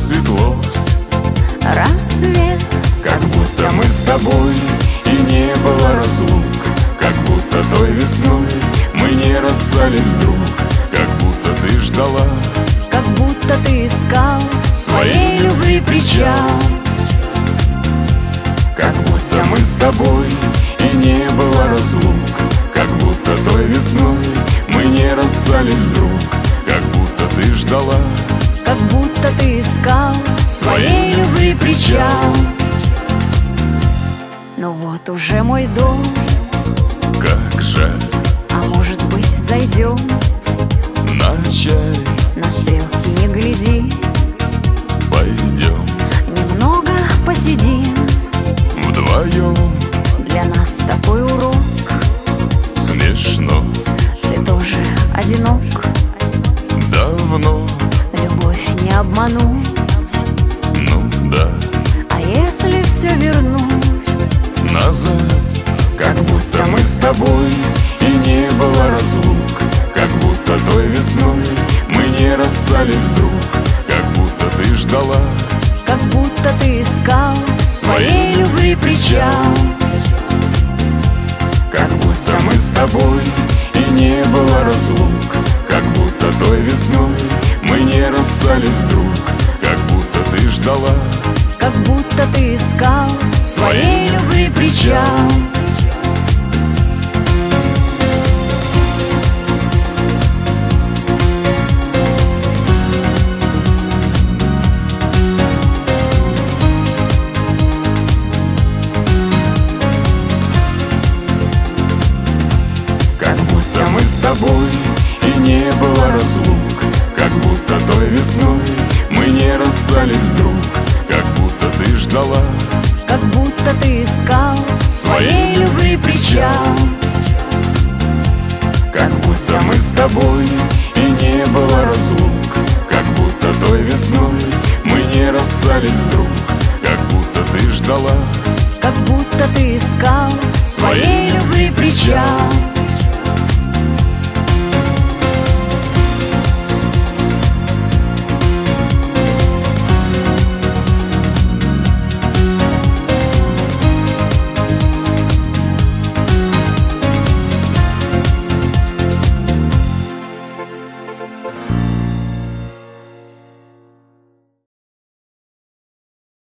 светло. Рассвет, Как будто мы с тобой и не было разлук, как будто той весной мы не расстались вдруг, как будто ты ждала как будто ты искал своей любви причал. Как будто мы с тобой и не было разлук, как будто той весной мы не расстались вдруг, как будто ты ждала как будто ты искал своей любви причал. Но вот уже мой дом, Как жаль, а может быть зайдем на чай на стрелки не гляди, пойдем немного посидим. вдвоем. Для нас такой урок, Смешно, ты тоже одинок. давно, Любовь не обмануть, ну да, а если все вернуть? назад. Как будто мы с тобой и не было разлук, как будто той весной мы не расстались вдруг, как будто ты ждала Как будто ты искал своей любви причал. Как будто мы с тобой и не было разлук, как будто той весной мы не расстались вдруг, как будто ты ждала как будто ты искал своей любви причал. Как будто мы с тобой и не было разлук, как будто той весной мы не расстались вдруг, как будто ты ждала как будто ты искал своей любви причал. Как будто мы с тобой и не было разлук, как будто той весной мы не расстались вдруг, как будто ты ждала как будто ты искал своей любви причал.